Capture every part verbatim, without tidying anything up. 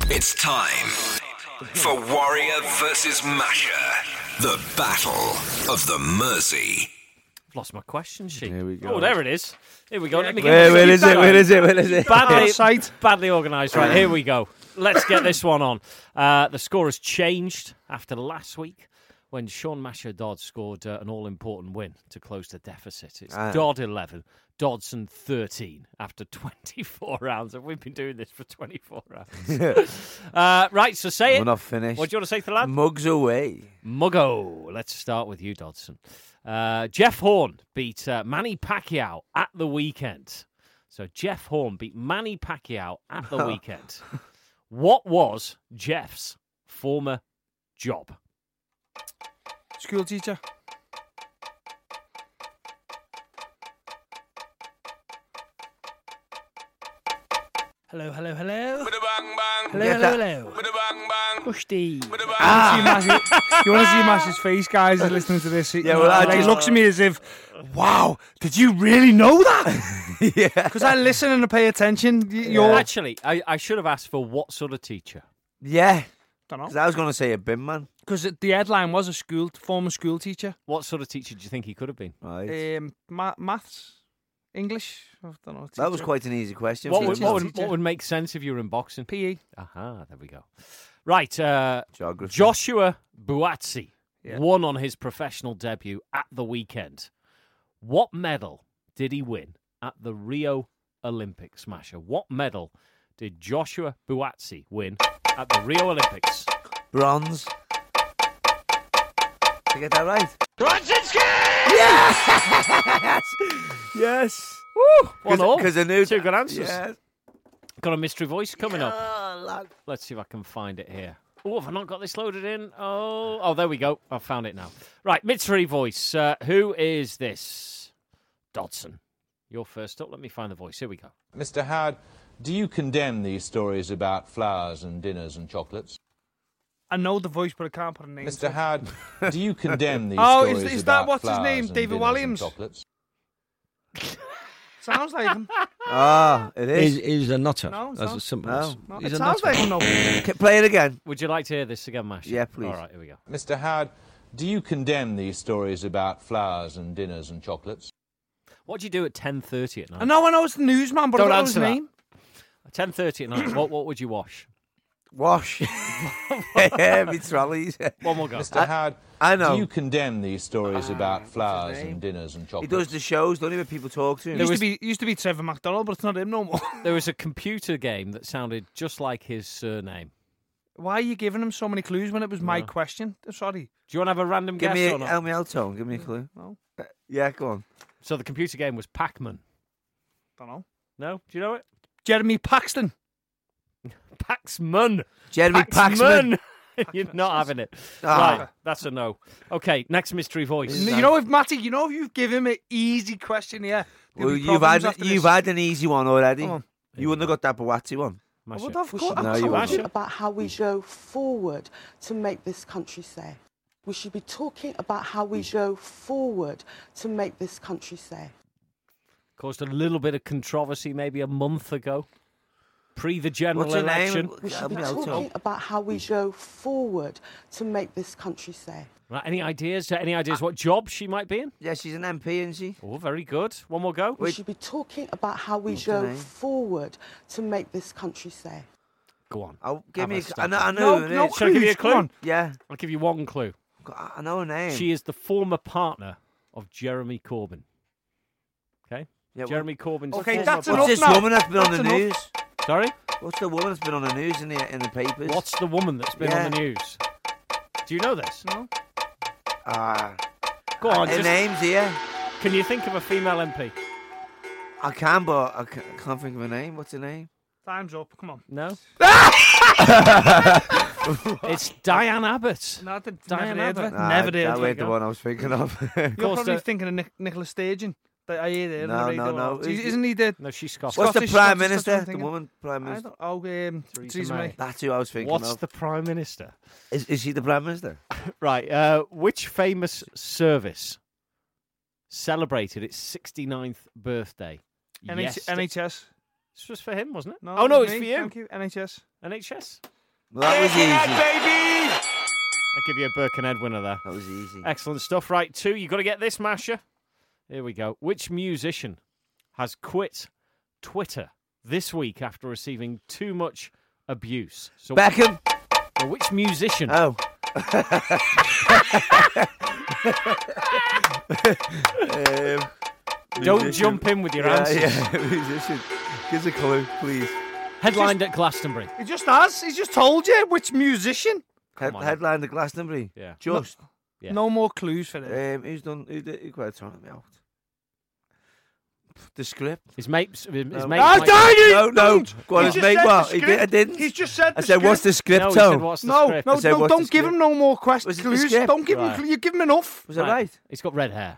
It's time for Warrior versus Masher. The Battle of the Mersey. I've lost my question sheet. Here we go. Oh, there it is. Here we go. Let me get Where, my where sheet is it? back. Where is it? Where is it? Badly, badly organised. Right, here we go. Let's get this one on. Uh, the score has changed after last week when Sean Masher Dodd scored uh, an all-important win to close the deficit. It's Ah. Dodd eleven, Dodson thirteen after twenty-four rounds. And we've been doing this for twenty-four rounds. uh, right, so say it. We're not finished. What do you want to say to the lad? Mugs away. Muggo. Let's start with you, Dodson. Uh, Jeff Horn beat uh, Manny Pacquiao at the weekend. So Jeff Horn beat Manny Pacquiao at the weekend. What was Jeff's former job? School teacher. Hello, hello, hello. Hello, Get hello, that. hello. Rusty. Ah. You want to see Mash's face, guys, who's listening to this? Yeah, well, I he just- looks at me as if, wow, did you really know that? Yeah. Because I listen and I pay attention. Y- You're, Well, actually, I, I should have asked for what sort of teacher. Yeah. don't know. Because I was going to say a bin man. Because the headline was a school, former school teacher. What sort of teacher do you think he could have been? Right. Um, ma- maths, English. I don't know. That was teacher. quite an easy question. What for would, you. what, would, teacher. what would make sense if you were in boxing? P E. Aha, there we go. Right, uh, Geography. Joshua Buatsi Yeah. won on his professional debut at the weekend. What medal did he win at the Rio Olympics, Masher? What medal did Joshua Buatsi win at the Rio Olympics? Bronze. Did I get that right? Yes! Yes! Woo! One all. Because I knew Two good answers. Yes. Got a mystery voice coming up. Oh, lad. Let's see if I can find it here. Oh, have I not got this loaded in? Oh, oh, there we go. I've found it now. Right, mystery voice. Uh, who is this? Dodson. You're first up. Let me find the voice. Here we go. Mister Howard, do you condemn these stories about flowers and dinners and chocolates? I know the voice, but I can't put a name. Mister to it. Howard, do you condemn these Oh, is- stories is that about what's his flowers name? and David dinners Williams? and chocolates? Sounds like him. Ah, it is. He's, he's a nutter. No, it's As not. a simple No. as. No, He's it a sounds nutter. like him. No. Can- Play it again. Would you like to hear this again, Mash? Yeah, please. All right, here we go. Mister Howard, do you condemn these stories about flowers and dinners and chocolates? What do you do at ten thirty at night? I know, I know it's the newsman, but Don't I don't know his answer that. name. At ten thirty at night, what, what would you wash? Wash. Heavy trolleys. One more go. Mister I- Howard, I know. do you condemn these stories Ah, about what's his flowers name? and dinners and He chocolates? does the shows, don't even people talk to him. Used was- to be used to be Trevor McDonald, but it's not him no more. There was a computer game that sounded just like his surname. Why are you giving him so many clues when it was my No. question? Sorry. Do you want to have a random Give guess me or a, not? help me out, Tone. Give me a clue. No, Yeah, go on. So the computer game was Pac-Man. don't know. No? Do you know it? Jeremy Paxton. Paxman. Jeremy Paxman. You're not having it. Ah. Right, that's a no. Okay, next mystery voice. You know, if Matty, you know, if you give him an easy question here, there'll Well, be you've problems had after you've this. had an easy one already. Come on. You wouldn't have got that Buatsi one. I Masha. would have We got- should be No, you talking won't. about how we go forward to make this country safe. We should be talking about how we go forward to make this country safe. Caused a little bit of controversy maybe a month ago, pre the general What's her election. name? We should Help be me out, talking Tone. about how we go forward to make this country safe. Right, any ideas? Any ideas what job she might be in? Yeah, she's an M P, isn't she? Oh, very good. One more go. We should be talking about how we What's her go name? forward to make this country safe. Go on. Oh, give Have me. a A, stab I know. at I it. know. No, who it no is. Shall I give you a clues, clue? come on. Yeah, I'll give you one clue. I know her name. She is the former partner of Jeremy Corbyn. Okay? Yeah, Jeremy Corbyn's Okay, former that's partner. What's enough this now. woman that's been on That's the enough. news? Sorry? What's the woman that's been on the news in the in the papers? What's the woman that's been Yeah. on the news? Do you know this? No. Ah, Go on. her Just, name's here. can you think of a female M P? I can, but I can't, I can't think of her name. What's her name? Time's up. Come on. No? It's Diane Abbott. No, I did, Diane never heard of Abbott. it. Nah, Never did. That There you ain't the go. one I was thinking of. You're course, probably uh, thinking of Nic- Nicola Sturgeon. That I hear there. on the No, radio no, a lot. no. Is- Isn't he the? No, she's Scottish. What's the Scottish- Prime Scottish, that's Minister? what I'm The thinking. woman Prime I Minister. don't, oh, um, Theresa Theresa May. May. That's who I was thinking What's of. the Prime Minister? Is, is she the Prime Minister? Right. Uh, which famous service celebrated its sixty-ninth birthday? N H- yesterday? N H S. This was for him, wasn't it? No, oh, no, me. it's for you. Thank you. N H S. N H S. Well, that was easy. baby! I'll give you a Birkenhead winner there. That was easy. Excellent stuff. Right, two. You got to get this, Masha. Here we go. Which musician has quit Twitter this week after receiving too much abuse? So, Beckham. well, which musician? Oh. um, Don't musician. jump in with your yeah, answers. Yeah, musician. Give us a clue, please. Headlined at Glastonbury. He just has. He's just told you which musician. Head, on. headline the Glastonbury. Yeah. Just. Yeah. No more clues for it. Um, who's done? Who did? Who quite throwing me out? The script. His mates. His No. mates Oh, might- Daniel! No, no. Don't. Go on, He his just mate. said What? the He did, script. I didn't. He's just said. I the said, what's script. the script, No, he said, Tone? what's the No, script? no, I said, no! what's Don't the give script? him no more questions. Was it the Clues. script? Don't give Right. him. You give him enough. Was that Right. right? He's got red hair.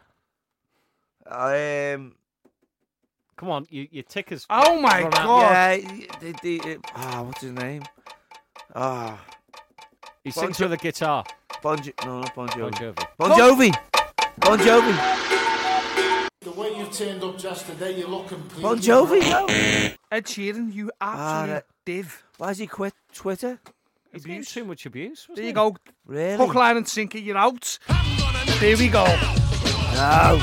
Um. Come on, you, your ticker's. Oh my run out. God. Yeah. The, the, uh, ah, what's his name? Ah, He Bon sings Jo- with a guitar. Bon. Jo- no, not Bon Bon Jovi. Jovi. Bon Jovi. Bon Jovi. The way you turned up just today, you look completely... Bon Jovi. No. Ed Sheeran, you Ah, absolute that- div. Why has he quit Twitter? He's getting too much abuse. There wasn't you he? go. Really? Hook, line, and sinker. You're out. There we go. No.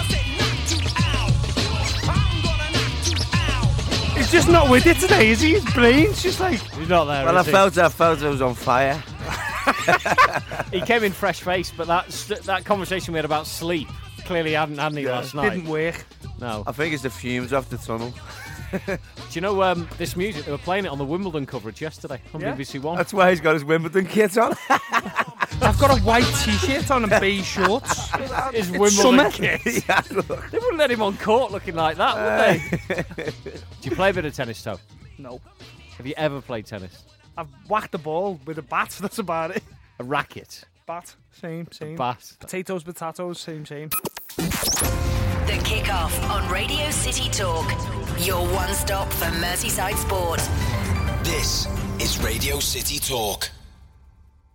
He's just not with it today, is he? His brain's just like. He's not there. Well, I is he? felt I felt it was on fire. He came in fresh faced, but that st- that conversation we had about sleep clearly hadn't had any last night. Didn't work. No. I think it's the fumes off the tunnel. Do you know um, this music? They were playing it on the Wimbledon coverage yesterday on Yeah. B B C One. That's why he's got his Wimbledon kit on. I've got a white t-shirt on and beige shorts. His It's Wimbledon summer. kit. Yeah, look. They wouldn't let him on court looking like that, would they? Do you play a bit of tennis, Toe? No. Have you ever played tennis? I've whacked the ball with a bat. That's about it. A racket? Bat. Same, same. Bat? Potatoes, potatoes. Same, same. The Kickoff on Radio City Talk. Your one stop for Merseyside sport. This is Radio City Talk.